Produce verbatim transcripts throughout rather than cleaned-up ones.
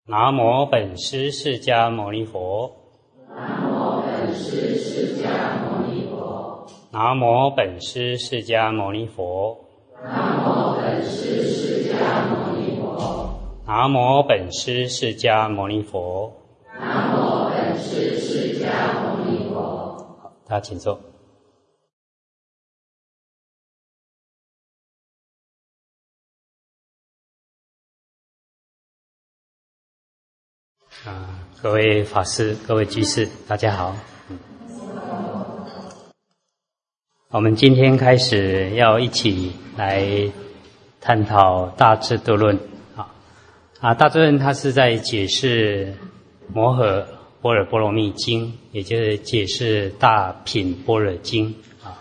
南无本师释迦牟尼佛。 南无本师释迦牟尼佛。 南无本师释迦牟尼佛。 南无本师释迦牟尼佛。 南无本师释迦牟尼佛。 南无本师释迦牟尼佛。 好，大家请坐。啊，各位法师、各位居士，大家好。嗯、我们今天开始要一起来探讨《大智度论》啊。啊，《大智度论》它是在解释《摩诃般若波罗蜜经》，也就是解释《大品般若经》啊。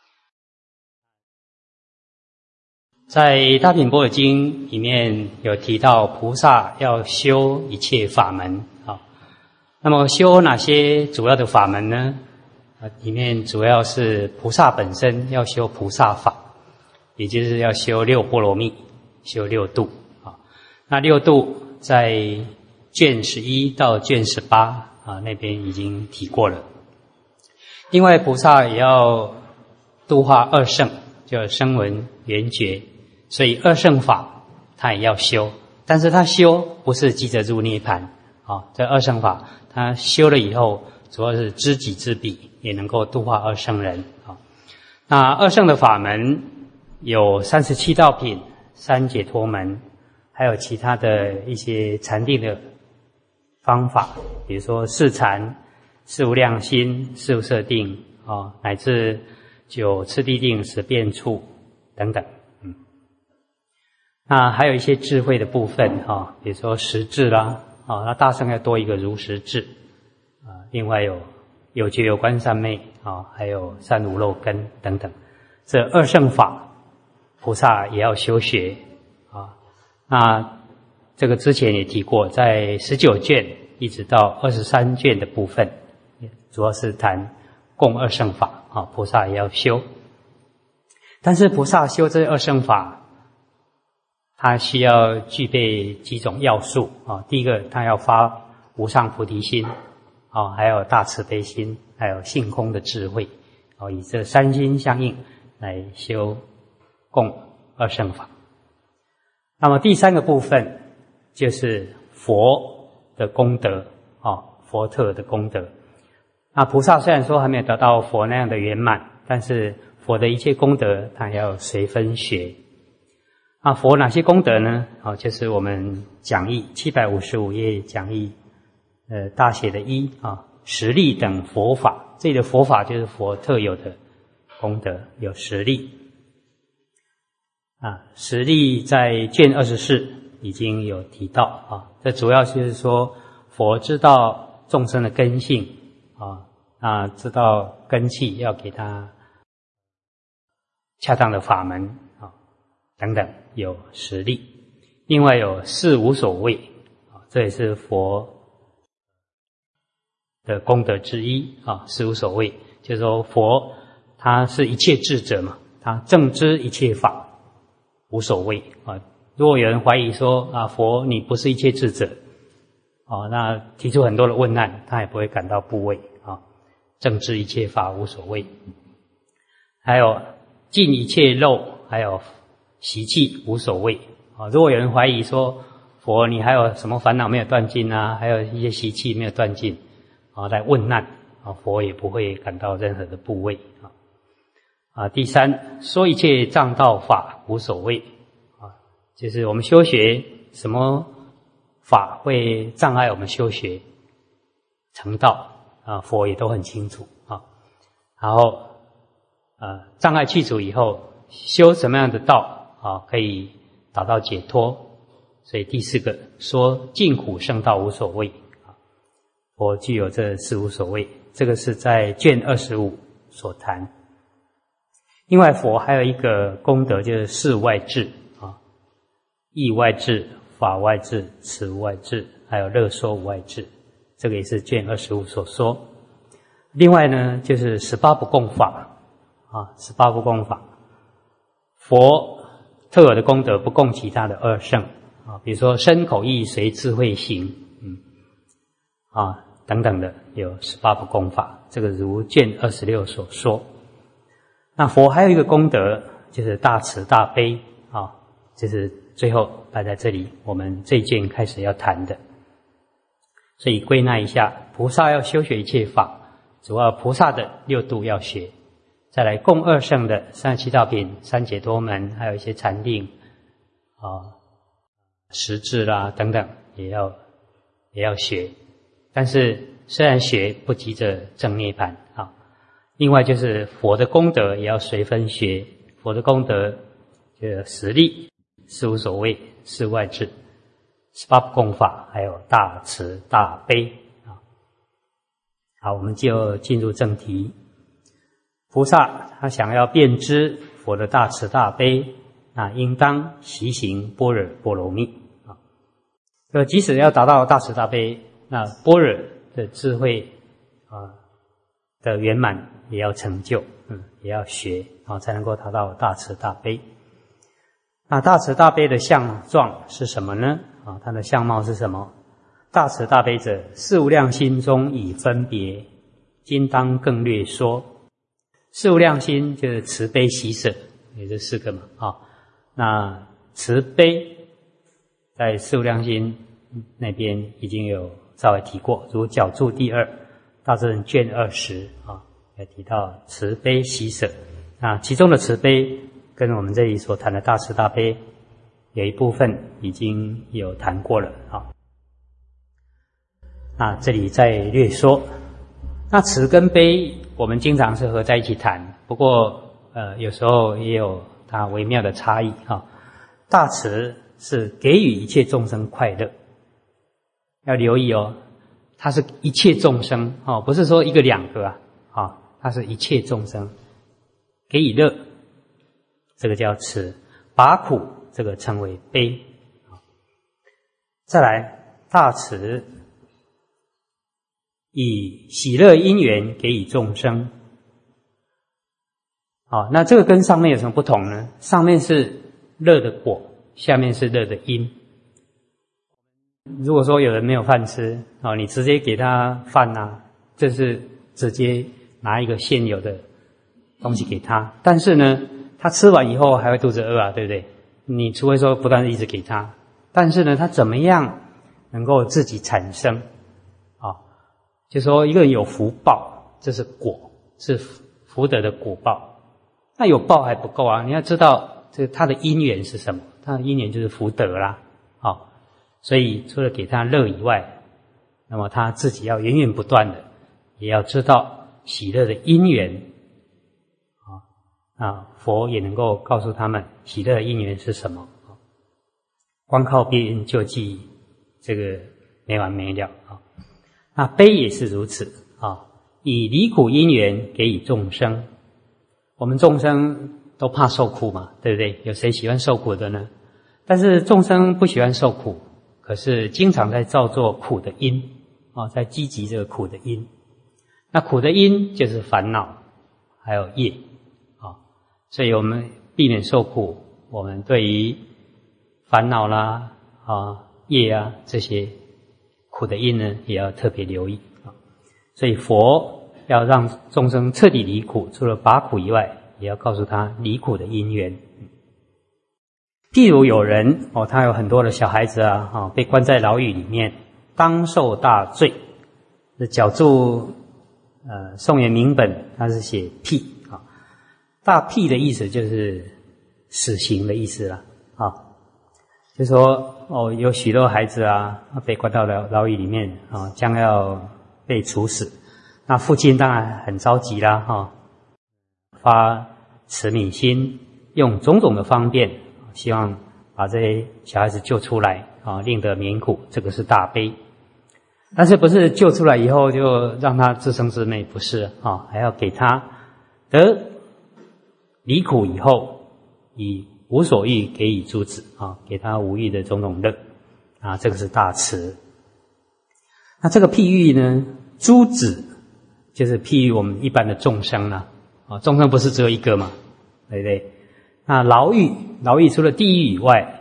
在《大品般若经》里面有提到，菩萨要修一切法门啊。那么修哪些主要的法门呢？啊，里面主要是菩萨本身要修菩萨法，也就是要修六波罗蜜，修六度啊。那六度在卷十一到卷十八啊那边已经提过了。另外，菩萨也要度化二圣，叫声闻缘觉。所以二圣法他也要修，但是他修不是急着入涅槃啊。这二圣法他修了以后，主要是知己知彼，也能够度化二圣人啊。那二圣的法门有三十七道品、三解脱门，还有其他的一些禅定的方法，比如说四禅、四无量心、四无色定啊，乃至九次第定、十变处等等。那还有一些智慧的部分哈，比如说十智啦，啊，那大圣要多一个如实智啊，另外有有觉有观三昧啊，还有三无漏根等等。这二圣法，菩萨也要修学啊。那这个之前也提过，在十九卷一直到二十三卷的部分，主要是谈共二圣法啊，菩萨也要修。但是菩萨修这二圣法，他需要具备几种要素啊。第一个，他要发无上菩提心啊，还有大慈悲心，还有性空的智慧啊，以这三心相应来修共二圣法。那么第三个部分就是佛的功德啊，佛特的功德。那菩萨虽然说还没有得到佛那样的圆满，但是佛的一切功德他要随分学。啊，佛哪些功德呢？啊，就是我们讲义七百五十五页讲义，呃，大写的一啊，十力等佛法。这里的佛法就是佛特有的功德，有十力。啊，十力在卷二十四已经有提到啊。这主要就是说，佛知道众生的根性啊，啊，知道根器，要给他恰当的法门啊，等等。有十力，另外有四无所谓啊，这也是佛的功德之一啊。四无所谓，就是说佛他是一切智者嘛，他正知一切法，无所谓啊。如果有人怀疑说啊，佛你不是一切智者啊，那提出很多的问难，他也不会感到部位啊。正知一切法无所谓，还有尽一切漏，还有习气无所谓啊。如果有人怀疑说佛你还有什么烦恼没有断尽啊，还有一些习气没有断尽啊，来问难啊，佛也不会感到任何的部位啊。啊，第三，说一切障道法无所谓啊，就是我们修学什么法会障碍我们修学成道啊，佛也都很清楚啊。然后呃，障碍去除以后，修什么样的道啊，可以达到解脱。所以第四个说尽苦圣道无所谓啊，佛具有这四无所谓，这个是在卷二十五所谈。另外佛还有一个功德，就是四外智啊，义外智、法外智、慈外智，还有乐说无外智，这个也是卷二十五所说。另外呢，就是十八不共法啊，十八不共法，佛特有的功德不共其他的二圣啊，比如说身口意随智慧行，嗯，啊等等的，有十八部功法，这个如卷二十六所说。那佛还有一个功德，就是大慈大悲啊，这是最后摆在这里，我们这一卷开始要谈的。所以归纳一下，菩萨要修学一切法，主要菩萨的六度要学，再来共二圣的三十七道品、三解脱门，还有一些禅定啊、十智啦等等，也要也要学。但是虽然学，不急着证涅槃啊。另外就是佛的功德也要随分学，佛的功德就实力是无所谓，是外治，十八部功法，还有大慈大悲啊。好，我们就进入正题。菩萨他想要遍知佛的大慈大悲，那应当习行般若波罗蜜啊。就即使要达到大慈大悲，那般若的智慧啊的圆满也要成就，嗯，也要学啊，才能够达到大慈大悲。那大慈大悲的相状是什么呢？啊，它的相貌是什么？大慈大悲者，事无量心中已分别，今当更略说。事无量心就是慈悲喜舍，也这四个嘛啊。那慈悲在事无量心那边已经有稍微提过，如角注第二。大智论卷二十啊，也提到慈悲喜舍。那其中的慈悲跟我们这里所谈的大慈大悲有一部分已经有谈过了啊。那这里再略说。那慈跟悲我们经常是合在一起谈，不过呃有时候也有它微妙的差异啊。大慈是给予一切众生快乐，要留意哦。它是一切众生哦，不是说一个两个啊，啊，它是一切众生给予乐，这个叫慈；拔苦，这个称为悲。再来，大慈以喜乐因缘给予众生。好，那这个跟上面有什么不同呢？上面是乐的果，下面是乐的因。如果说有人没有饭吃，哦，你直接给他饭啊，这是直接拿一个现有的东西给他。但是呢，他吃完以后还会肚子饿啊，对不对？你除非说不断一直给他，但是呢，他怎么样能够自己产生？啊、哦，就说一个人有福报，这是果，是福德的果报。那有报还不够啊，你要知道这他的因缘是什么？他的因缘就是福德啦，啊、哦。所以除了给他乐以外，那么他自己要源源不断的也要知道喜乐的因缘啊啊，佛也能够告诉他们喜乐的因缘是什么。光靠别人救济，这个没完没了啊。那悲也是如此啊，以离苦因缘给予众生。我们众生都怕受苦嘛，对不对？有谁喜欢受苦的呢？但是众生不喜欢受苦，可是经常在造作苦的因啊，在积集这个苦的因。那苦的因就是烦恼还有业啊，所以我们避免受苦，我们对于烦恼啦啊业啊这些苦的因呢，也要特别留意啊。所以佛要让众生彻底离苦，除了拔苦以外，也要告诉他离苦的因缘。譬如有人哦，他有很多的小孩子啊，哦，被关在牢狱里面，当受大罪。这角注呃宋元明本，他是写辟啊，大辟的意思就是死刑的意思啦啊，就说哦，有许多孩子啊被关到牢牢狱里面啊，将要被处死。那父亲当然很着急啦哈、啊，发慈悯心，用种种的方便。希望把这些小孩子救出来啊，令得免苦，这个是大悲。但是不是救出来以后就让他自生自灭，不是啊，还要给他得离苦以后，以无所欲给予诸子啊，给他无欲的种种乐啊，这个是大慈。那这个譬喻呢，诸子就是譬喻我们一般的众生啦啊，众生不是只有一个嘛，对不对？那牢狱，牢狱除了地狱以外，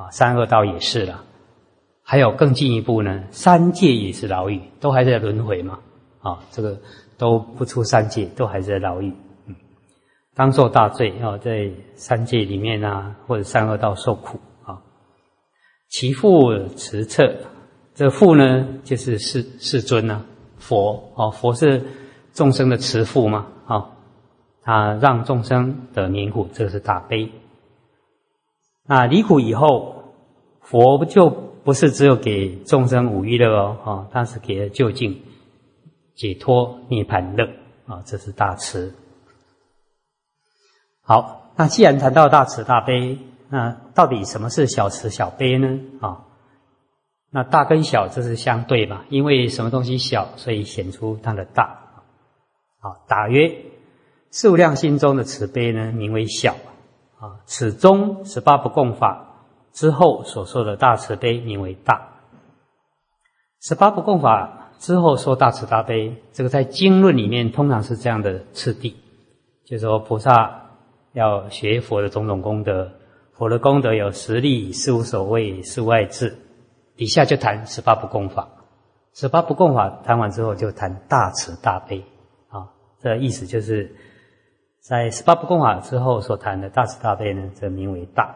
啊，三恶道也是了。还有更进一步呢，三界也是牢狱，都还在轮回嘛，啊，这个都不出三界，都还在牢狱。嗯，当受大罪啊，在三界里面啊，或者三恶道受苦啊。其父持策，这父呢就是世世尊啊，佛哦，佛是众生的慈父嘛，啊，他让众生得免苦，这是大悲。那离苦以后，佛就不是只有给众生五欲乐哦，啊，他是给了究竟解脱涅槃乐啊，这是大慈。好，那既然谈到大慈大悲，那到底什么是小慈小悲呢？啊，那大跟小这是相对嘛，因为什么东西小，所以显出它的大。好，答曰：事无量心中的慈悲呢，名为小啊。此中十八不共法之后所说的大慈悲，名为大。十八不共法之后说大慈大悲，这个在经论里面通常是这样的次第，就是说菩萨要学佛的种种功德，佛的功德有十力、事无所谓、事无碍智，底下就谈十八不共法。十八不共法谈完之后，就谈大慈大悲啊。这意思就是在十八不共法之后所谈的大慈大悲呢，这名为大。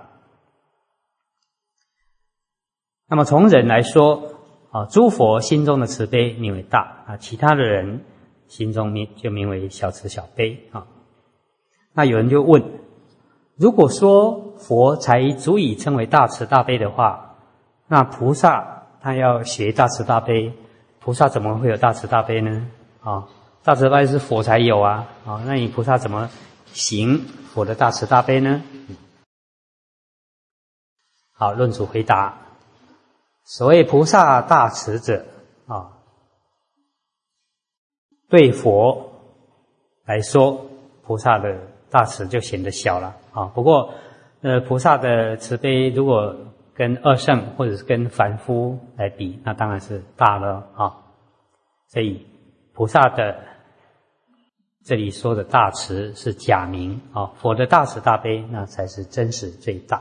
那么从人来说啊，诸佛心中的慈悲名为大啊，其他的人心中名就名为小慈小悲啊。那有人就问，如果说佛才足以称为大慈大悲的话，那菩萨他要学大慈大悲，菩萨怎么会有大慈大悲呢？啊，大慈大悲是佛才有啊，啊，那你菩萨怎么行佛的大慈大悲呢？好，论主回答。所谓菩萨大慈者啊，对佛来说，菩萨的大慈就显得小了啊。不过，呃，菩萨的慈悲如果跟二圣或者是跟凡夫来比，那当然是大了啊。所以，菩萨的这里说的大慈是假名啊，佛的大慈大悲那才是真实最大。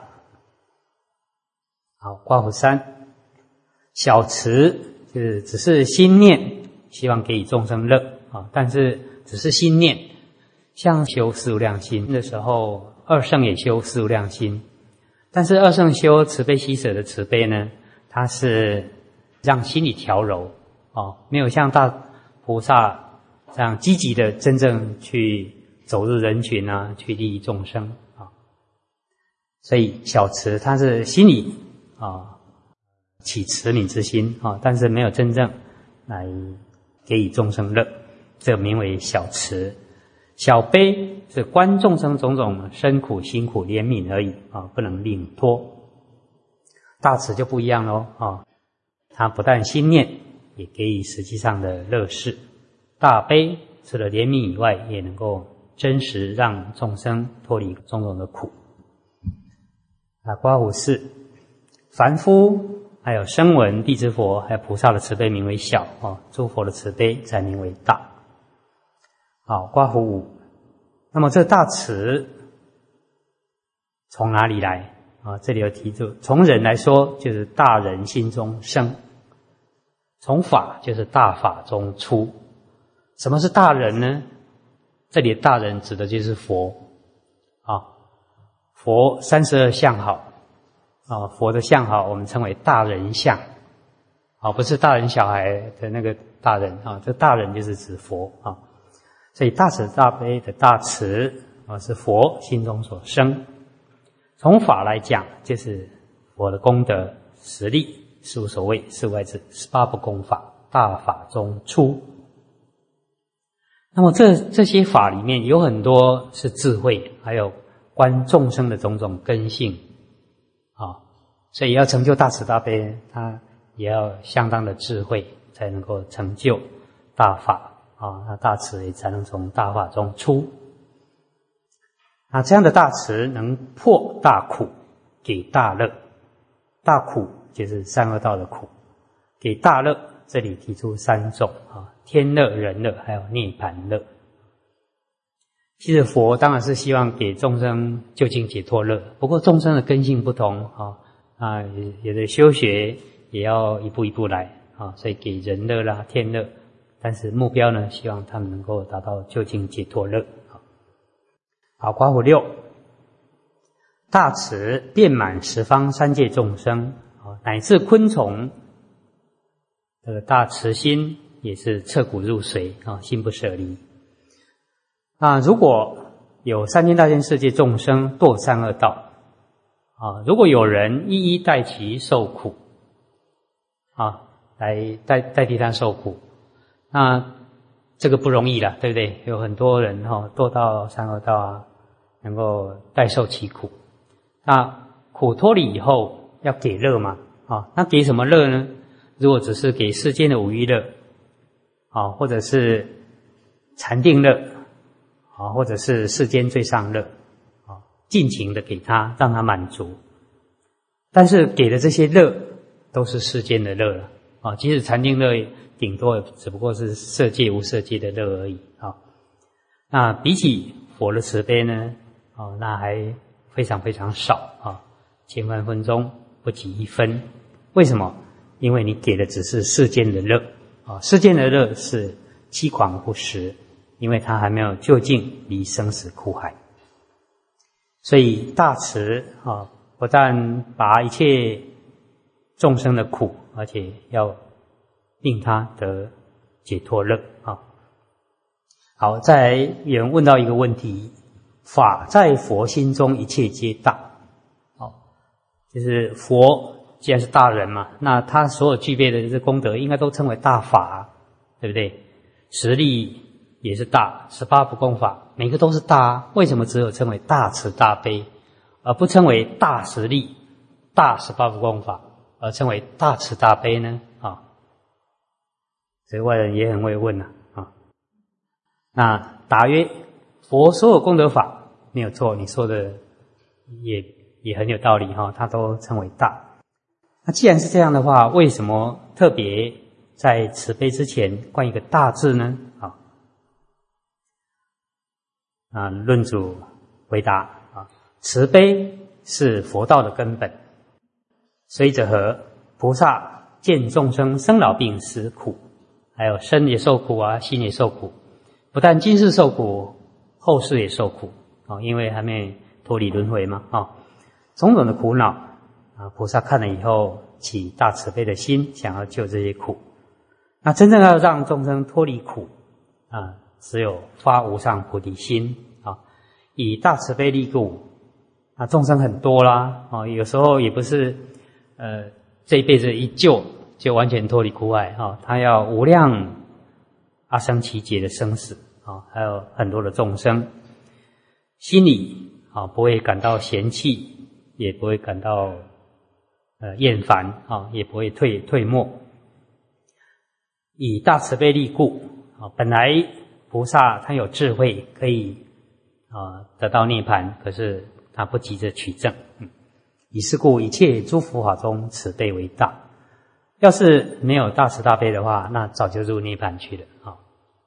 好，括弧三。小慈就是只是心念，希望给予众生乐啊，但是只是心念。像修四无量心的时候，二圣也修四无量心，但是二圣修慈悲喜舍的慈悲呢，它是让心里调柔啊，没有像大菩萨这样积极的真正去走入人群啊，去利益众生啊。所以小慈它是心里啊起慈悯之心啊，但是没有真正来给予众生乐，这名为小慈。小悲是观众生种种生苦辛苦怜悯而已啊，不能令脱。大慈就不一样咯啊，它不但心念，也给予实际上的乐事。大悲除了怜悯以外，也能够真实让众生脱离种种的苦。啊，括弧四，凡夫还有声闻、地之佛，还有菩萨的慈悲名为小啊，诸佛的慈悲才名为大。好，括弧五，那么这大慈从哪里来啊？这里有提出，从人来说，就是大人心中生；从法就是大法中出。什么是大人呢？这里的大人指的就是佛啊，佛三十二相好。啊，佛的相好，我们称为大人相，啊，不是大人小孩的那个大人啊，这大人就是指佛啊。所以大慈大悲的大慈啊，是佛心中所生。从法来讲，就是佛的功德实力，事无所谓，事无碍智，十八不共法，大法中出。那么这这些法里面有很多是智慧，还有观众生的种种根性。啊，所以要成就大慈大悲，他也要相当的智慧，才能够成就大法啊。那大慈也才能从大法中出。那这样的大慈能破大苦，给大乐。大苦就是三恶道的苦，给大乐。这里提出三种啊：天乐、人乐，还有涅槃乐。其实佛当然是希望给众生究竟解脱乐，不过众生的根性不同啊， 啊，有的修学也要一步一步来啊，所以给人乐啦、天乐，但是目标呢，希望他们能够达到究竟解脱乐。好，刮胡六，大慈遍满十方三界众生，乃至昆虫，这个大慈心也是彻骨入髓啊，心不舍离。啊，如果有三千大千世界众生堕三恶道啊，如果有人一一代其受苦啊，来代代替他受苦，那这个不容易了，对不对？有很多人哈、哦、堕到三恶道啊，能够代受其苦。那苦脱离以后要给乐嘛啊，那给什么乐呢？如果只是给世间的五欲乐啊，或者是禅定乐啊，或者是世间最上乐啊，尽情的给他，让他满足。但是给的这些乐都是世间的乐了啊，即使禅定乐顶多只不过是色界无色界的乐而已啊。那比起佛的慈悲呢，啊，那还非常非常少啊，千万分中不及一分。为什么？因为你给的只是世间的乐啊，世间的乐是欺诳不实，因为它还没有究竟离生死苦海。所以大慈啊，不但拔一切众生的苦，而且要令他得解脱乐啊。好，再来有人问到一个问题：法在佛心中，一切皆大。好，就是佛既然是大人嘛，那他所有具备的这些功德，应该都称为大法，对不对？实力也是大，十八不共法每个都是大，为什么只有称为大慈大悲，而不称为大实力、大十八不共法，而称为大慈大悲呢？啊，所以外人也很会问啊。啊，那答曰：佛所有功德法没有错，你说的也也很有道理哈，它都称为大。那既然是这样的话，为什么特别在慈悲之前冠一个大字呢？啊，啊，论主回答啊，慈悲是佛道的根本。虽者何？菩萨见众生生老病死苦，还有身也受苦啊，心也受苦，不但今世受苦，后世也受苦啊，因为还没脱离轮回嘛啊，种种的苦恼啊，菩萨看了以后起大慈悲的心，想要救这些苦。那真正要让众生脱离苦啊，只有发无上菩提心啊，以大慈悲力故。啊，众生很多啦啊，有时候也不是呃这一辈子一救就完全脱离苦海啊，他要无量阿僧祇劫的生死啊，还有很多的众生，心里啊不会感到嫌弃，也不会感到呃厌烦啊，也不会退退没。以大慈悲力故啊，本来菩萨他有智慧可以啊得到涅槃，可是他不急着取证。嗯，以是故一切诸佛法中慈悲为大。要是没有大慈大悲的话，那早就入涅槃去了啊。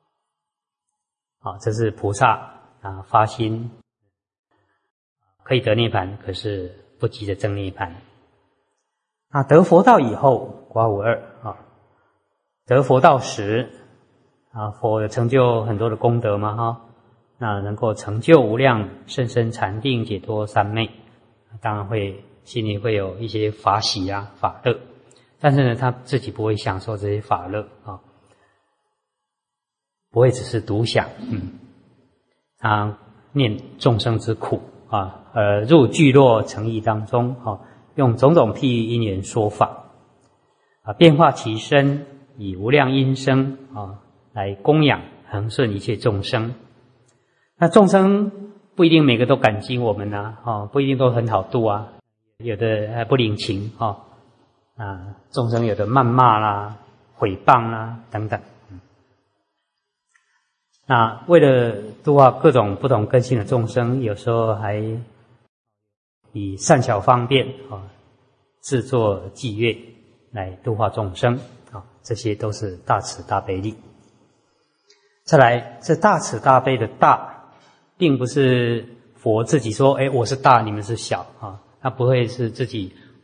好，这是菩萨啊发心可以得涅槃，可是不急着证涅槃。那得佛道以后，刮胡二啊，得佛道时啊，佛有成就很多的功德嘛哈，那能够成就无量甚深禅定解脱三昧，当然会心里会有一些法喜啊法乐，但是呢，他自己不会享受这些法乐啊，不会只是独享，嗯，他念众生之苦啊，呃，入聚落诚意当中啊，用种种譬喻因缘说法啊，变化其身，以无量音声啊来供养恒顺一切众生。那众生不一定每个都感激我们呐、啊，哦，不一定都很好度啊，有的还不领情哦，啊，众生有的谩骂啦、毁谤啦等等。嗯，那为了度化各种不同根性的众生，有时候还以善巧方便啊，制作伎乐来度化众生啊，这些都是大慈大悲力。再来，这大慈大悲的大，并不是佛自己说，哎，我是大，你们是小啊，他不会是自己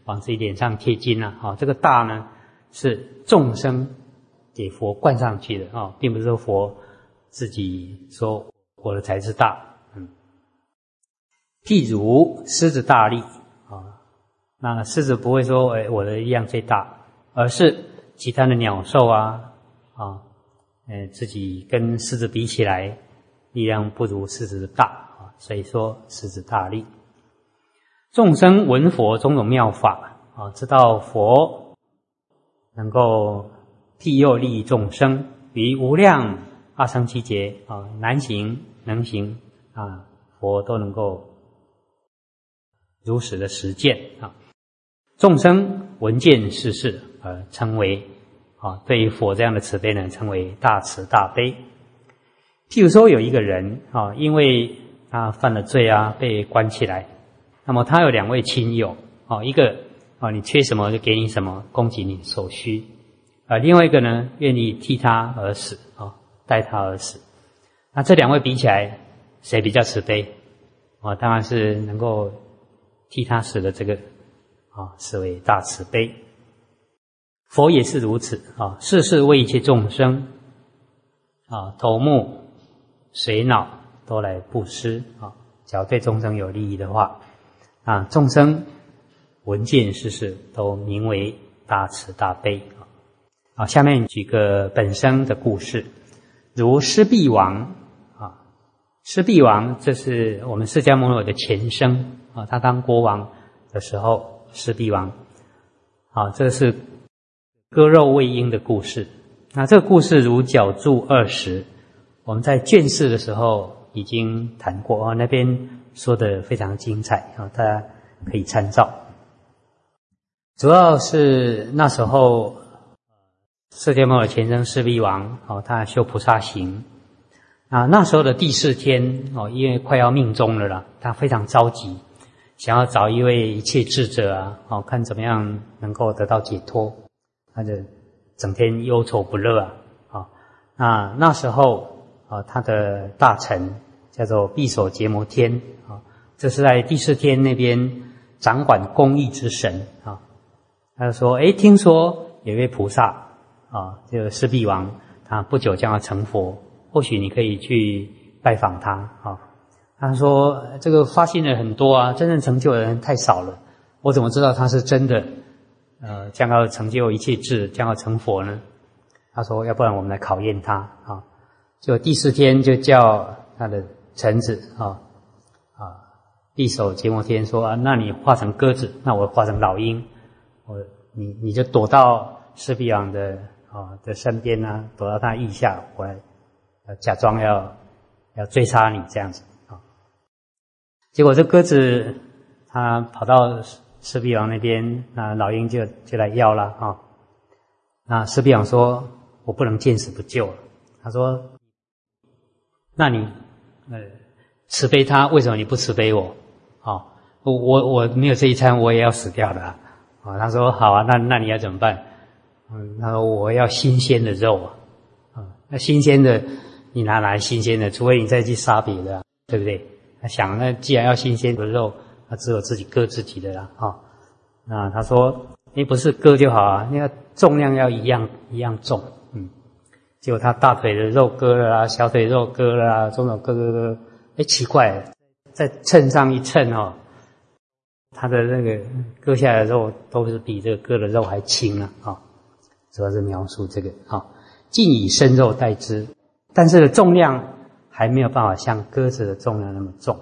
往自己脸上贴金啊，啊，这个大呢是众生给佛冠上去的啊，并不是说佛自己说我的才是大。嗯，譬如狮子大力啊，那狮子不会说哎我的力量最大，而是其他的鸟兽啊啊，呃自己跟狮子比起来，力量不如狮子的大啊，所以说狮子大力。众生闻佛种种妙法啊，知道佛能够庇佑利益众生，于无量阿僧祇劫啊，难行能行啊，佛都能够如实的实践啊。众生闻见世事而称为啊，对于佛这样的慈悲呢，称为大慈大悲。譬如说有一个人啊，因为他犯了罪啊，被关起来，那么他有两位亲友啊，一个啊你缺什么就给你什么，供给你所需啊，另外一个呢愿意替他而死啊，代他而死。那这两位比起来，谁比较慈悲啊？当然是能够替他死的这个啊，视为大慈悲。佛也是如此啊，事事为一切众生啊，头目髓脑都来布施啊，只要对众生有利益的话啊，众生闻见世事都名为大慈大悲啊。好，下面举个本生的故事，如施必王啊，施必王这是我们释迦牟尼的前生啊，他当国王的时候，施必王啊，这是割肉喂鹰的故事。那这个故事如角注二十，我们在卷四的时候已经谈过啊，那边说的非常精彩啊，大家可以参照。主要是那时候释迦牟尼前生施必王哦，他修菩萨行啊，那时候的第四天哦，因为快要命终了啦，他非常着急，想要找一位一切智者啊，哦，看怎么样能够得到解脱，他就整天忧愁不乐啊，啊，那那时候啊，他的大臣叫做毕首羯摩天啊，这是在第四天那边掌管公义之神啊，他就说，诶，听说有一位菩萨啊，这个施必王，他不久将要成佛，或许你可以去拜访他啊。他说这个发心人很多啊，真正成就的人太少了，我怎么知道他是真的呃将要成就一切智，将要成佛呢？他说要不然我们来考验他啊。就第四天就叫他的臣子啊啊毕首羯摩天说啊，那你化成鸽子，那我化成老鹰，我你你就躲到施必王的啊的身边啊，躲到他腋下，我来假装要要追杀你这样子啊。结果这鸽子他跑到施必王那边，那老鹰就就来要了啊。那施必王说我不能见死不救了，他说那你呃慈悲他，为什么你不慈悲我啊？我我我没有这一餐我也要死掉的啊。啊他说好啊，那那你要怎么办？嗯，他说我要新鲜的肉啊，啊，那新鲜的你哪来新鲜的？除非你再去杀别的、啊，对不对？他想，那既然要新鲜的肉，那只有自己割自己的啦，啊，那他说，你不是割就好啊，那个重量要一样一样重，嗯，结果他大腿的肉割了啦，小腿肉割了啦，种种割割割，哎，奇怪，在秤上一称哦，他的那个割下来的肉都是比这个割的肉还轻啊，啊。主要是描述这个啊，尽以生肉代之，但是重量还没有办法像鸽子的重量那么重。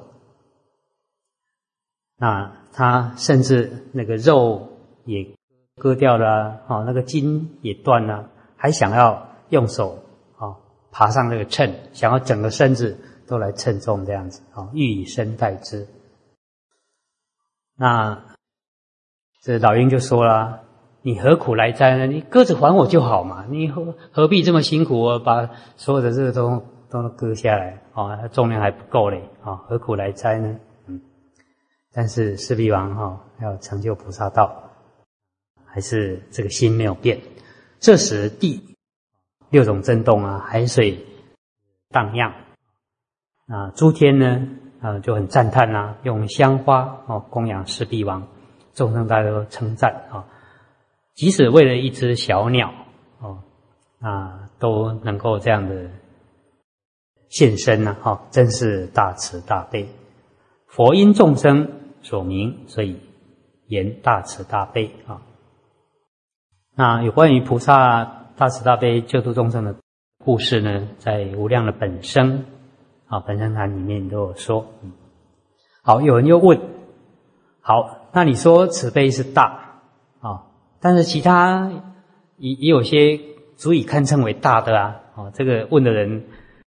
那他甚至那个肉也割掉了啊，那个筋也断了，还想要用手啊爬上那个秤，想要整个身子都来称重这样子啊，欲以身代之。那这老鹰就说了，你何苦来哉呢？你鸽子还我就好嘛，你何何必这么辛苦啊？把所有的这个都都割下来啊，重量还不够嘞啊，何苦来哉呢？嗯，但是施必王哈、哦、要成就菩萨道，还是这个心没有变。这时地六种震动啊，海水荡漾啊，诸天呢啊就很赞叹啊，用香花哦供养施必王众生大家都称赞啊，即使为了一只小鸟哦啊，都能够这样的现身呢、啊，哦，真是大慈大悲。佛因众生所名，所以言大慈大悲啊。那有关于菩萨大慈大悲救度众生的故事呢，在无量的本生啊本生坛里面都有说。嗯，好，有人又问，好，那你说慈悲是大啊，但是其他也也有些足以堪称为大的啊。哦，这个问的人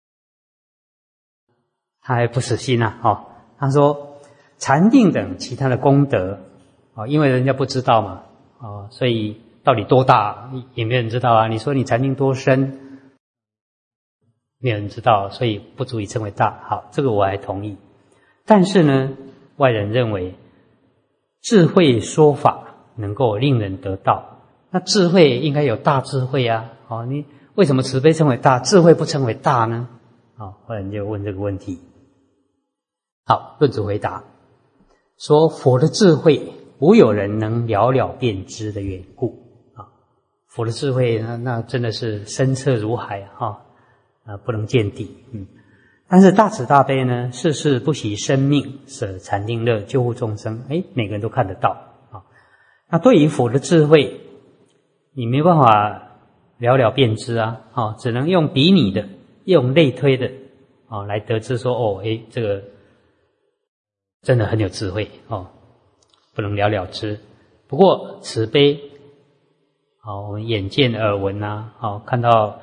他还不死心啊。哦，他说禅定等其他的功德啊，因为人家不知道嘛，啊，所以到底多大也没有人知道啊。你说你禅定多深，没有人知道，所以不足以称为大。好，这个我还同意。但是呢，外人认为智慧说法能够令人得道，那智慧应该有大智慧啊。哦，你为什么慈悲称为大，智慧不称为大呢？哦，外人就问这个问题。好，论主回答说，佛的智慧无有人能了了便知的缘故啊。佛的智慧那那真的是深彻如海啊，啊不能见底。嗯，但是大慈大悲呢，世世不惜生命，舍禅定乐，救护众生，哎，每个人都看得到啊。那对于佛的智慧，你没办法了了便知啊，啊，只能用比拟的，用类推的啊来得知说，哦，哎，这个真的很有智慧哦，不能了了之。不过慈悲，好，我们眼见耳闻啊，好，看到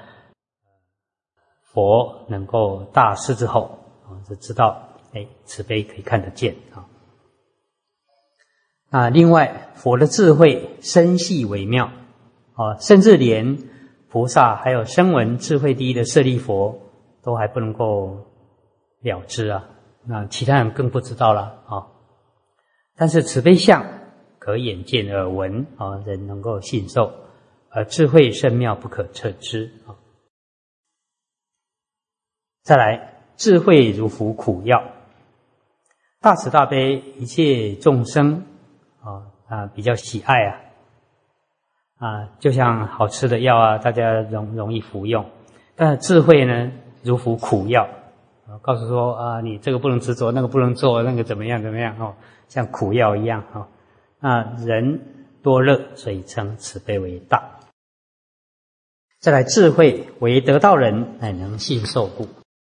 佛能够大施之后，啊，就知道，哎，慈悲可以看得见啊。啊，另外，佛的智慧深细微妙，啊，甚至连菩萨还有声闻智慧第一的舍利佛都还不能够了知啊。那其他人更不知道了啊。但是慈悲相可眼见耳闻啊，人能够信受，而智慧深妙不可测知啊。再来，智慧如服苦药，大慈大悲一切众生啊啊比较喜爱啊啊，就像好吃的药啊，大家容容易服用。但是智慧呢，如服苦药。告诉说啊，你这个不能执着，那个不能做，那个怎么样怎么样哦，像苦药一样哦。那人多乐，所以称慈悲为大。再来，智慧为得道人乃能信受故。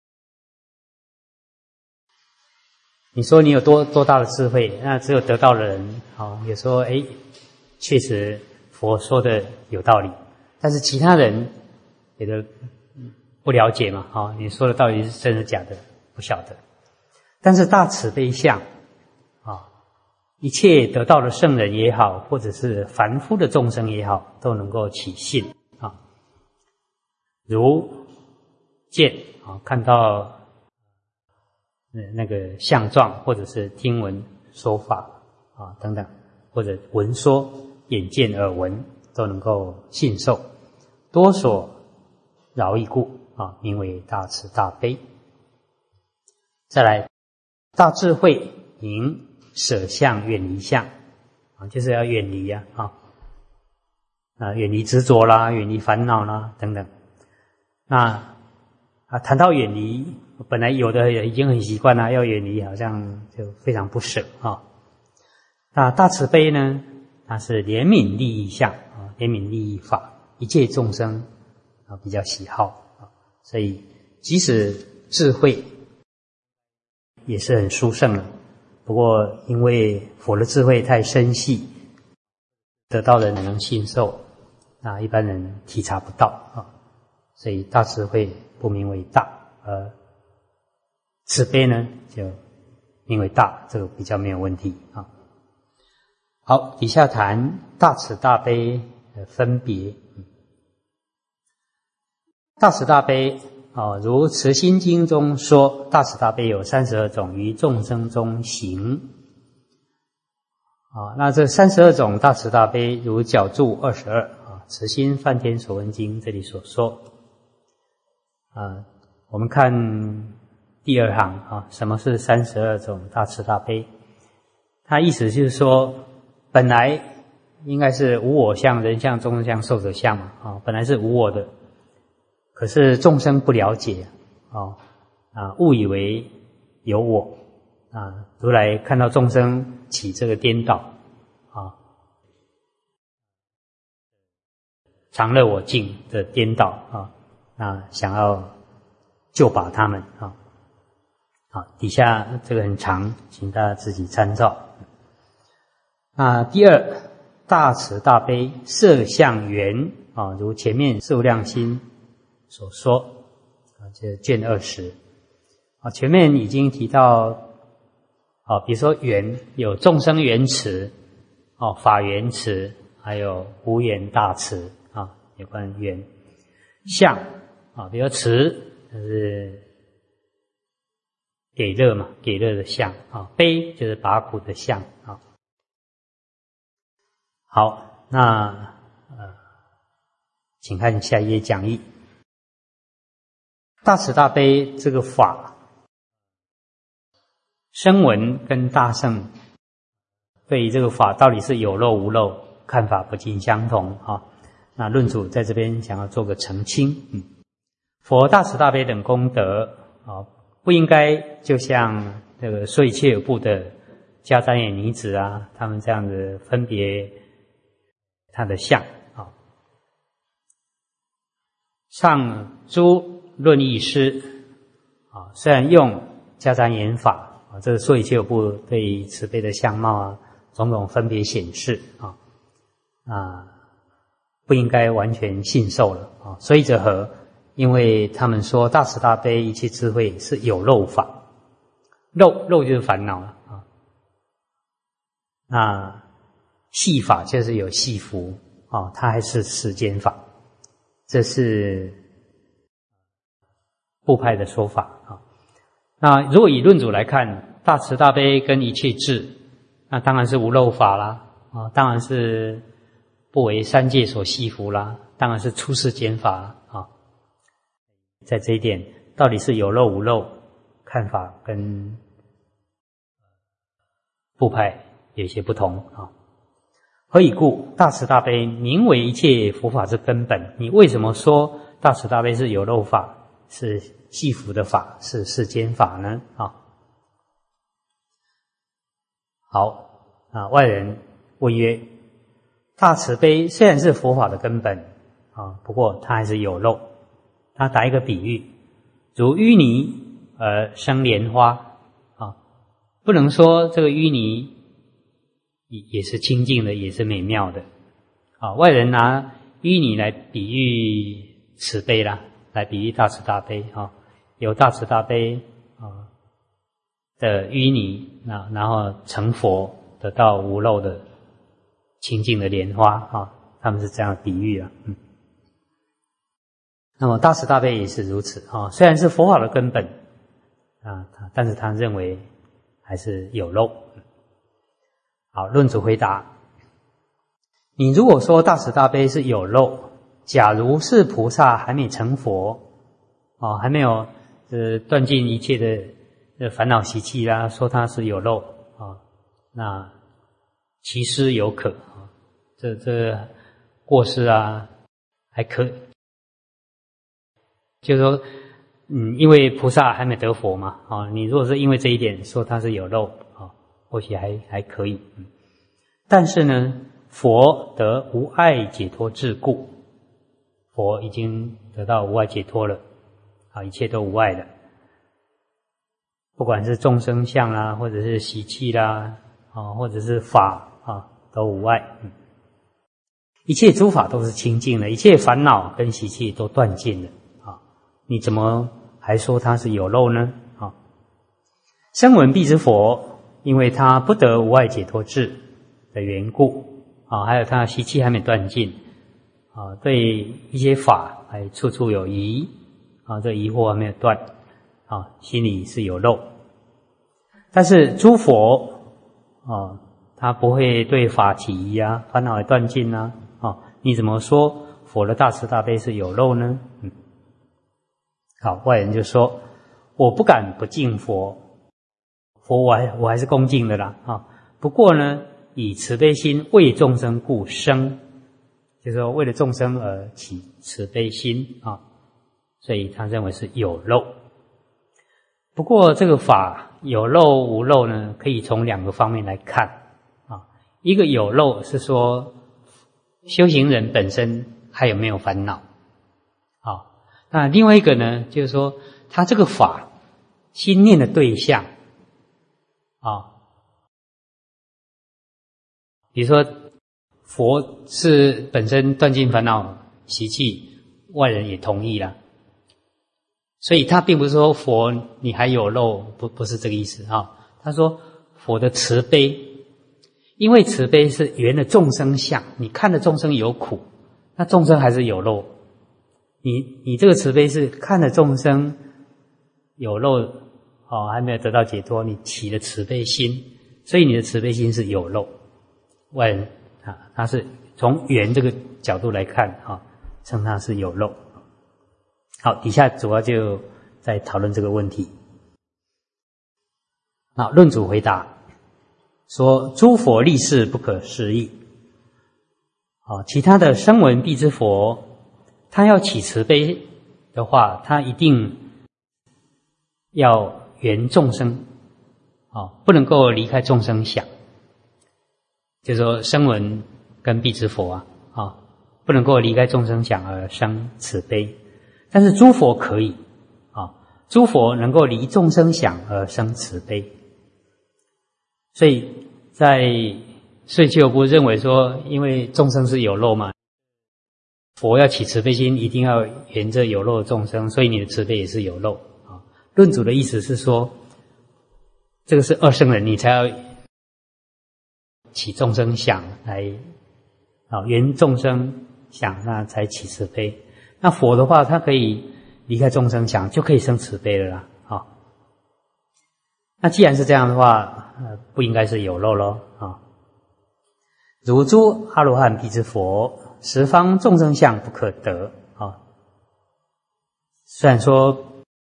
你说你有多多大的智慧？那只有得道的人哦，有时候哎，确实佛说的有道理，但是其他人觉得不了解嘛，哦，你说的到底是真的假的，不晓得。但是大慈悲相啊，一切得道的圣人也好，或者是凡夫的众生也好，都能够起信啊。如见啊，看到那个相状，或者是听闻说法啊等等，或者闻说、眼见耳闻，都能够信受，多所饶益故啊，名为大慈大悲。再来，大智慧迎舍相远离相啊，就是要远离啊啊啊，远离执着啦，远离烦恼啦等等。那啊，谈到远离，本来有的已经很习惯了，要远离好像就非常不舍啊。那大慈悲呢，它是怜悯利益相啊，怜悯利益法，一切众生啊比较喜好啊，所以即使智慧也是很殊胜的。不过因为佛的智慧太深细，得到的人能信受，那一般人体察不到啊，所以大智慧不名为大，而慈悲呢就名为大，这个比较没有问题啊。好，底下谈大慈大悲的分别。大慈大悲啊，如《慈心经》中说，大慈大悲有三十二种，于众生中行。啊，那这三十二种大慈大悲，如角注二十二啊，《慈心梵天所闻经》这里所说。啊，我们看第二行啊，什么是三十二种大慈大悲？它意思就是说， 本来应该是无我相、人相、众生相、寿者相嘛，啊，本来是无我的，可是众生不了解，啊啊，误以为有我，啊，如来看到众生起这个颠倒，啊，常乐我净的颠倒，啊，那想要救拔他们，啊，好，底下这个很长，请大家自己参照。那第二，大慈大悲色相缘啊，如前面受量心所说啊，这卷二十啊，前面已经提到啊，比如说缘有众生缘慈哦，法缘慈，还有无缘大慈啊，有关缘相啊，比如慈就是给乐嘛，给乐的相啊，悲就是拔苦的相啊。好，那呃，请看下一页讲义。大慈大悲这个法，声闻跟大乘对于这个法到底是有漏无漏，看法不尽相同啊。那论主在这边想要做个澄清，嗯，佛大慈大悲等功德啊，不应该就像这个说一切有部的迦旃延女子啊，他们这样子分别他的相啊。上诸论义师啊，虽然用迦旃延法啊，这个说一切有部对于慈悲的相貌啊，种种分别显示啊，啊，不应该完全信受了啊。所以者何？因为他们说大慈大悲一切智慧是有漏法，漏漏就是烦恼了啊。那细法就是有细福啊，它还是世间法，这是部派的说法啊。那如果以论主来看，大慈大悲跟一切智，那当然是无漏法啦啊，当然是不为三界所系服啦，当然是出世间法啦啊。在这一点，到底是有漏无漏，看法跟部派有些不同啊。何以故？大慈大悲名为一切佛法之根本。你为什么说大慈大悲是有漏法，是系服的法，是世间法呢？啊，好啊，外人问曰：大慈悲虽然是佛法的根本啊，不过它还是有漏。他打一个比喻，如淤泥而生莲花啊，不能说这个淤泥也是清净的，也是美妙的啊。外人拿淤泥来比喻慈悲啦，来比喻大慈大悲啊，有大慈大悲啊的淤泥，那然后成佛，得到无漏的清净的莲花啊，他们是这样比喻啊，嗯。那么大慈大悲也是如此啊，虽然是佛法的根本啊，但是他认为还是有漏。好，论主回答：你如果说大慈大悲是有漏，假如是菩萨还没成佛啊，还没有呃断尽一切的呃烦恼习气啦，说他是有漏啊，那其失有可啊，这这过失啊还可。就是说，嗯，因为菩萨还没得佛嘛，啊，你如果是因为这一点说他是有漏啊，或许还还可以，嗯。但是呢，佛得无碍解脱智故，佛已经得到无碍解脱了，啊，一切都无碍了，不管是众生相啦，或者是习气啦，啊，或者是法啊，都无碍，嗯。一切诸法都是清净的，一切烦恼跟习气都断尽了。你怎么还说他是有漏呢？啊，声闻必知佛，因为他不得无碍解脱智的缘故啊，还有他习气还没断尽啊，对一些法还处处有疑啊，这疑惑还没有断啊，心里是有漏。但是诸佛啊，他不会对法起疑啊，烦恼也断尽啊，啊，你怎么说佛的大慈大悲是有漏呢？嗯。好，外人就说：我不敢不敬佛，佛我还我还是恭敬的啦啊。不过呢， 以慈悲心为众生故生，就是说为了众生而起慈悲心啊，所以他认为是有漏。不过这个法有漏无漏呢，可以从两个方面来看啊。一个有漏是说修行人本身还有没有烦恼啊？那另外一个呢，就是说他这个法心念的对象啊，比如说佛是本身断尽烦恼习气，外人也同意了，所以他并不是说佛你还有漏，不不是这个意思啊。他说佛的慈悲，因为慈悲是圆了众生相，你看着众生有苦，那众生还是有漏，你你这个慈悲是看着众生有漏哦，还没有得到解脱，你起了慈悲心，所以你的慈悲心是有漏。外人啊，他是从圆这个角度来看啊，称它是有漏。好，底下主要就在讨论这个问题。那论主回答说：诸佛立事不可思议。啊，其他的声闻辟支佛，他要起慈悲的话，他一定要圆众生，啊，不能够离开众生想。就是说声闻跟辟支佛啊，啊，不能够离开众生想而生慈悲。但是诸佛可以啊，诸佛能够离众生想而生慈悲。所以在所以就不认为说，因为众生是有漏嘛，佛要起慈悲心，一定要沿着有漏的众生，所以你的慈悲也是有漏啊。论主的意思是说，这个是二圣人，你才要起众生想来啊，圆众生想，那才起慈悲。那佛的话，他可以离开众生想，就可以生慈悲了啦啊。那既然是这样的话，呃，不应该是有漏咯啊。如诸阿罗汉辟支佛，十方众生相不可得啊。虽然说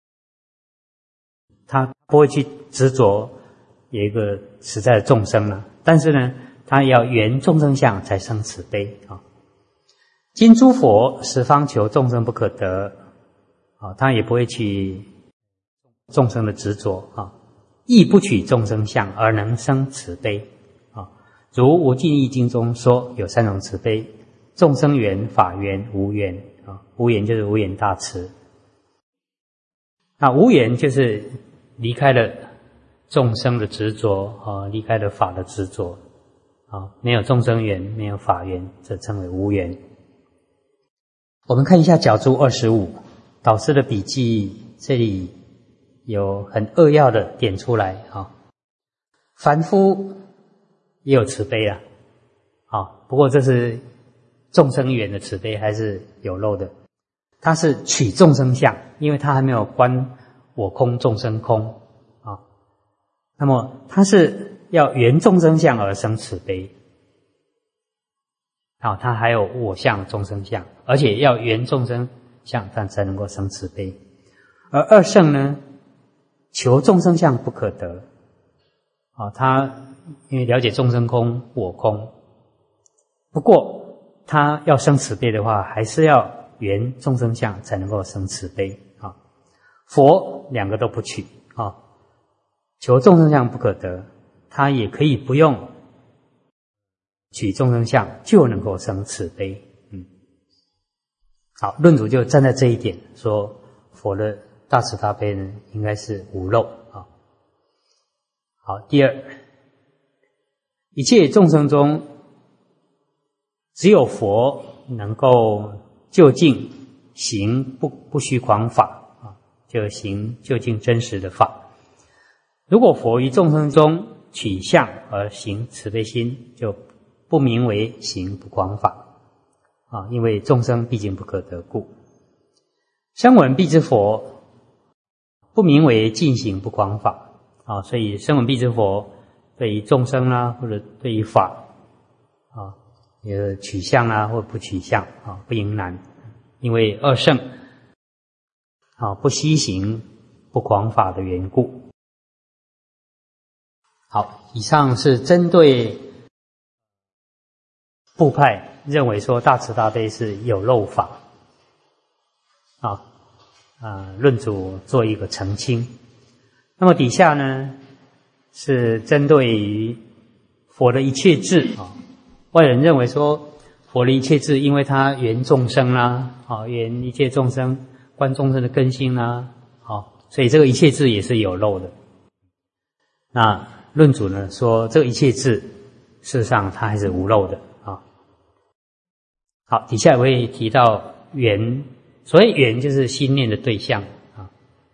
他不会去执着有一个实在的众生了，但是呢，他要圆众生相才生慈悲啊。今诸佛十方求众生不可得啊，他也不会取众生的执着啊，亦不取众生相而能生慈悲啊。如无尽意经中说有三种慈悲：众生缘、法缘、无缘啊。无缘就是无缘大慈，那无缘就是离开了众生的执着啊，离开了法的执着啊，没有众生缘，没有法缘，这称为无缘。我们看一下角注二十五，导师的笔记这里有很扼要的点出来啊。凡夫也有慈悲啊，啊，不过这是众生缘的慈悲，还是有漏的。他是取众生相，因为他还没有观我空众生空啊。那么他是要圆众生相而生慈悲。好，他还有我相、众生相，而且要圆众生相，他才能够生慈悲。而二圣呢，求众生相不可得。啊，他因为了解众生空、我空，不过他要生慈悲的话，还是要圆众生相才能够生慈悲啊。佛两个都不取啊，求众生相不可得，他也可以不用取众生相就能够生慈悲。嗯，好，论主就站在这一点说，佛的大慈大悲呢，应该是无漏啊。好，第二，一切众生中，只有佛能够究竟行不不虚诳法啊，就行究竟真实的法。如果佛于众生中取相而行慈悲心，就不名为行不诳法啊，因为众生毕竟不可得故。声闻辟支佛不名为尽行不诳法啊，所以声闻辟支佛对于众生啦、啊，或者对于法啊，有取相啊，或不取相啊，不迎难，因为二圣啊不悉行不诳法的缘故。好，以上是针对部派认为说大慈大悲是有漏法，啊啊，论主做一个澄清。那么底下呢是针对于佛的一切智啊，外人认为说佛的一切智，因为他缘众生啦，啊，缘一切众生，观众生的根性啦，啊，所以这个一切智也是有漏的。那论主呢说这个一切智事实上它还是无漏的啊。好，底下我会提到缘，所谓缘就是心念的对象啊。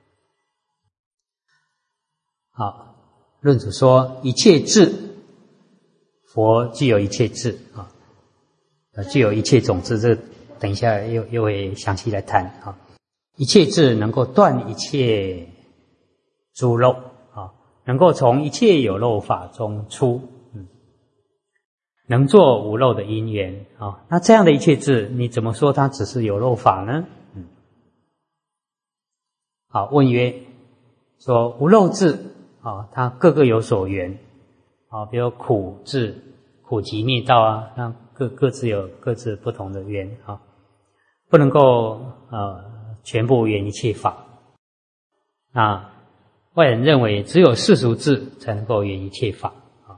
好，论主说一切智，佛具有一切智啊，具有一切种子，这个等一下又又会详细来谈啊。一切智能够断一切诸漏啊，能够从一切有漏法中出，嗯，能做无漏的因缘啊。那这样的一切智，你怎么说它只是有漏法呢？嗯，好，问曰，说无漏智啊，它各个有所缘啊，比如苦智、苦集灭道啊，那各各自有各自不同的缘啊，不能够呃全部缘一切法。那外人认为只有世俗智才能够缘一切法啊。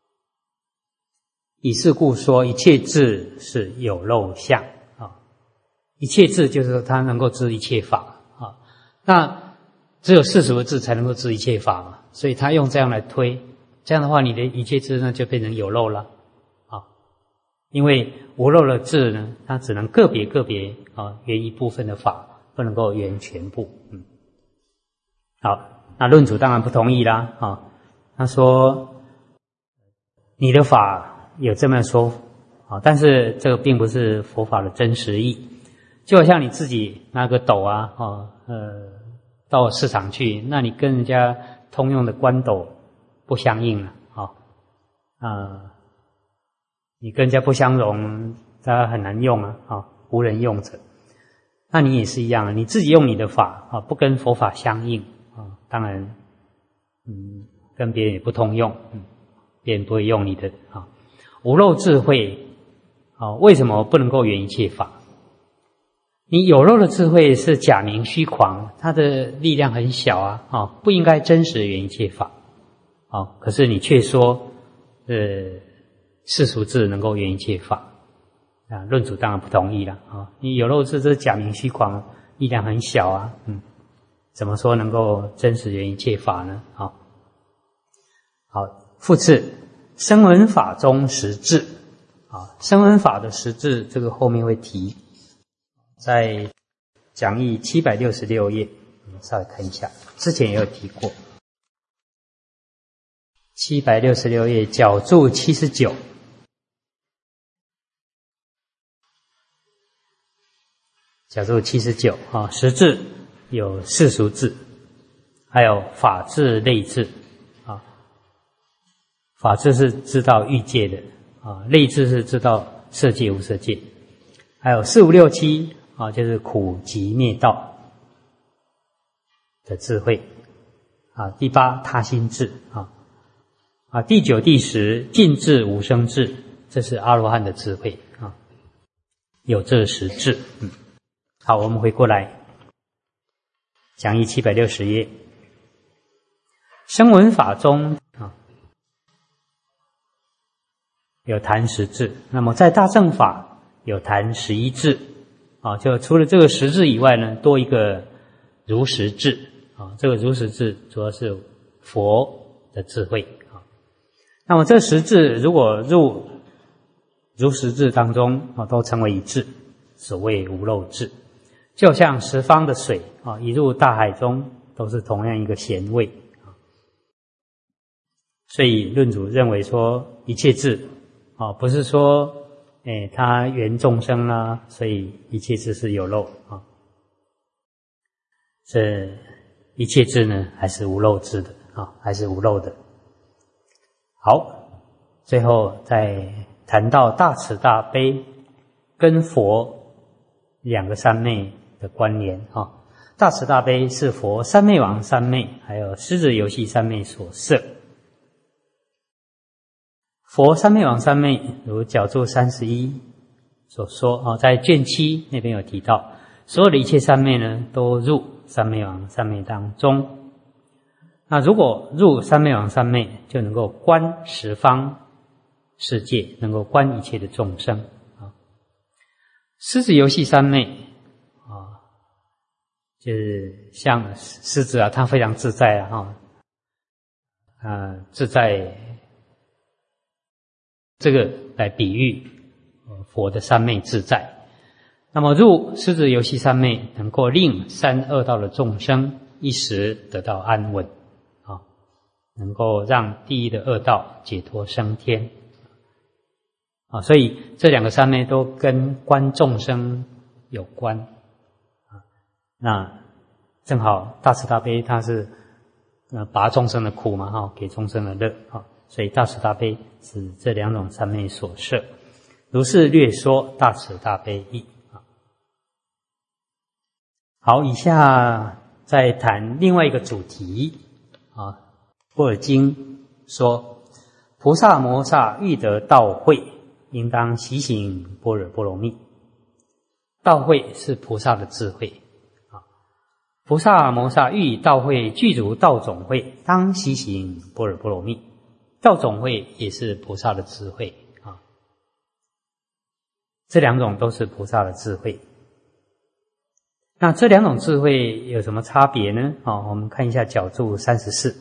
以是故说一切智是有漏相啊，一切智就是说它能够知一切法啊。那只有世俗的智才能够知一切法嘛，所以他用这样来推，这样的话你的一切智呢就变成有漏了啊。因为无漏的智呢，它只能个别个别啊缘一部分的法，不能够缘全部。嗯，好，那论主当然不同意啦啊。他说你的法有这么说啊，但是这个并不是佛法的真实意。就好像你自己拿个斗啊，啊呃。到市场去，那你跟人家通用的官斗不相应了啊，啊、呃，你跟人家不相容，它很难用啊，啊，无人用者。那你也是一样，你自己用你的法啊，不跟佛法相应啊，当然，嗯，跟别人也不通用，嗯，别人不会用你的啊。无漏智慧啊，为什么不能够圆一切法？你有漏的智慧是假名虚诳，它的力量很小啊，啊，不应该真实圆一切法，啊，可是你却说，呃，世俗智能够圆一切法，啊，论主当然不同意了啊，你有漏智这是假名虚诳，力量很小啊，嗯，怎么说能够真实圆一切法呢？啊，好，复次，声闻法中实智，啊，声闻法的实智，这个后面会提。在讲义七百六十六页，我们稍微看一下，之前也有提过。七百六十六页角注七十九，角注七十九啊，实智有世俗智，还有法智、类智啊。法智是知道欲界的啊，类智是知道色界、无色界，还有四五六七。啊，就是苦集灭道的智慧啊。第八他心智啊啊，第九、第十尽智无生智，这是阿罗汉的智慧啊，有这十智。嗯，好，我们回过来讲义七百六十页，声闻法中啊有谈十智，那么在大乘法有谈十一智。啊，就除了这个实智以外呢，多一个如实智啊。这个如实智主要是佛的智慧啊。那么这十智如果入如实智当中啊，都成为一智，所谓无漏智。就像十方的水啊，一入大海中都是同样一个咸味啊。所以论主认为说一切智啊，不是说。哎，他缘众生啊，所以一切智是有漏啊。这一切智呢，还是无漏智的啊，还是无漏的。好，最后再谈到大慈大悲跟佛两个三昧的关联啊。大慈大悲是佛三昧王三昧，还有狮子游戏三昧所摄。 佛三昧王三昧，如角注三十一所说啊，在卷七那边有提到，所有的一切三昧呢，都入三昧王三昧当中。那如果入三昧王三昧，就能够观十方世界，能够观一切的众生啊。狮子游戏三昧啊，就是像狮子啊，它非常自在啊，哈，呃，自在。这个来比喻佛的三昧自在。那么入狮子游戏三昧，能够令三恶道的众生一时得到安稳啊，能够让第一的恶道解脱升天啊。所以这两个三昧都跟观众生有关啊。那正好大慈大悲它是呃拔众生的苦嘛，哈，给众生的乐啊。所以大慈大悲是这两种三昧所摄，如是略说大慈大悲义。好，以下再谈另外一个主题啊。般若经说，菩萨摩萨欲得道慧，应当习行般若波罗蜜。道慧是菩萨的智慧啊。菩萨摩萨欲以道慧具足道种慧，当习行般若波罗蜜。道种慧也是菩萨的智慧啊，这两种都是菩萨的智慧。那这两种智慧有什么差别呢？啊，我们看一下角注三十四。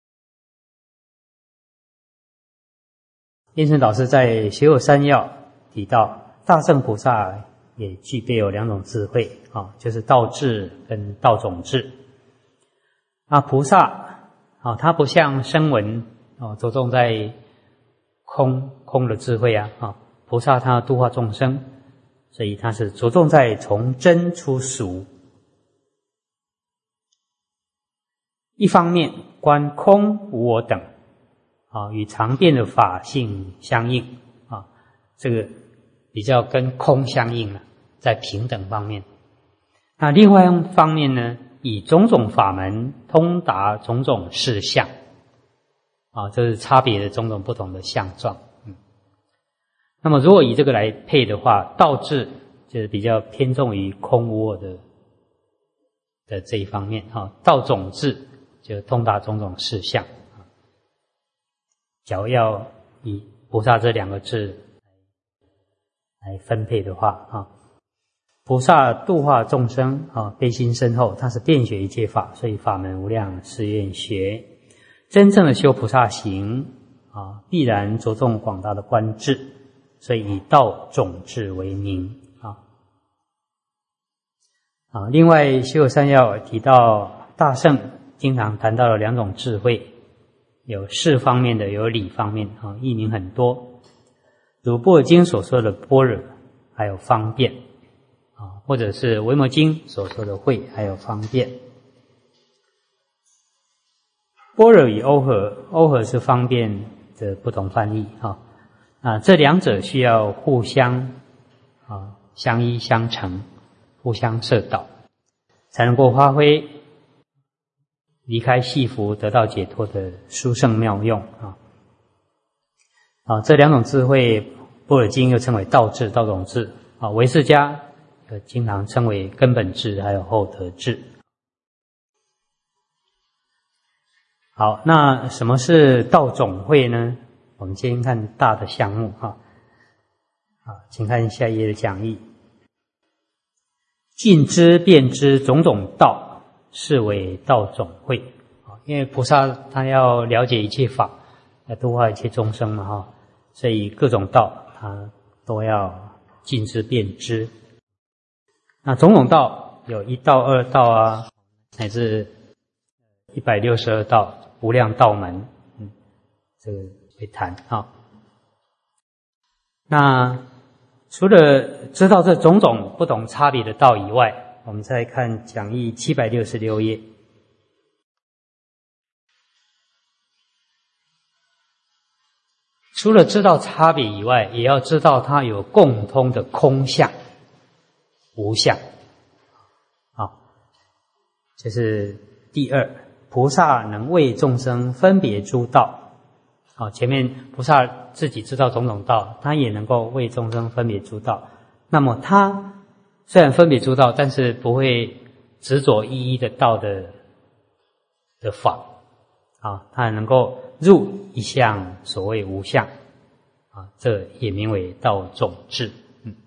印顺导师在学有三要提到，大乘菩萨也具备有两种智慧啊，就是道智跟道种智。那菩萨啊，他不像声闻哦，着重在空空的智慧啊，啊，菩萨他要度化众生，所以他是着重在从真出俗。一方面观空无我等，啊，与常变的法性相应啊，这个比较跟空相应了，在平等方面。那另外一方面呢，以种种法门通达种种事相。啊，这是差别的种种不同的相状。嗯，那么如果以这个来配的话，道智就是比较偏重于空无我的的这一方面啊，道种智就通达种种事相啊。假如要以菩萨这两个字来分配的话啊，菩萨度化众生啊，悲心深厚，他是遍学一切法，所以法门无量誓愿学。真正的修菩萨行啊，必然着重广大的观智，所以以道种智为名啊。啊，另外修有三要提到大圣经常谈到了两种智慧，有事方面的，有理方面啊，译名很多。如般若经所说的般若，还有方便啊，或者是维摩经所说的慧，还有方便。般若与欧和，欧和是方便的不同翻译啊，啊，这两者需要互相啊相依相成，互相摄导，才能够发挥离开系缚得到解脱的殊胜妙用啊。啊，这两种智慧，般若经又称为道智、道种智啊，唯识家经常称为根本智，还有后得智。好，那什么是道种慧呢？我们先看大的项目哈。好，请看下一页的讲义。尽知遍知种种道，是为道种慧。因为菩萨他要了解一切法，要度化一切众生嘛哈，所以各种道他都要尽知遍知。那种种道有一道、二道啊，乃至一百六十二道。无量道门，嗯，这个会谈啊。那除了知道这种种不同差别的道以外，我们再看讲义七百六十六页。除了知道差别以外，也要知道它有共通的空相、无相。好，这是第二。菩萨能为众生分别诸道， 啊，前面菩萨自己知道种种道，他也能够为众生分别诸道。那么他虽然分别诸道，但是不会执着一一的道的的法啊，他能够入一项所谓无相啊，这也名为道种智。嗯，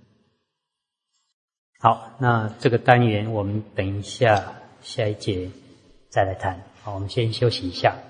好，那这个单元我们等一下下一节再来谈。好，我们先休息一下。